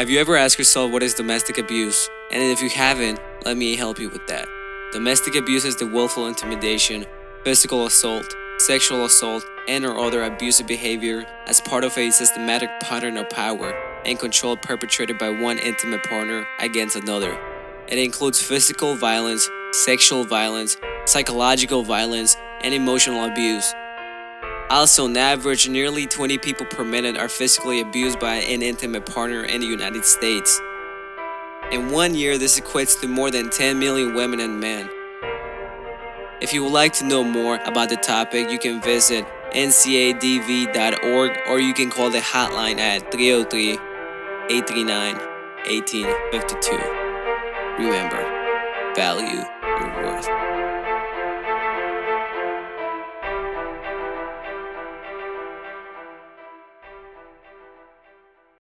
Have you ever asked yourself what is domestic abuse? And if you haven't, let me help you with that. Domestic abuse is the willful intimidation, physical assault, sexual assault, and/or other abusive behavior as part of a systematic pattern of power and control perpetrated by one intimate partner against another. It includes physical violence, sexual violence, psychological violence, and emotional abuse. Also, on average, nearly 20 people per minute are physically abused by an intimate partner in the United States. In 1 year, this equates to more than 10 million women and men. If you would like to know more about the topic, you can visit ncadv.org or you can call the hotline at 303 839 1852. Remember, value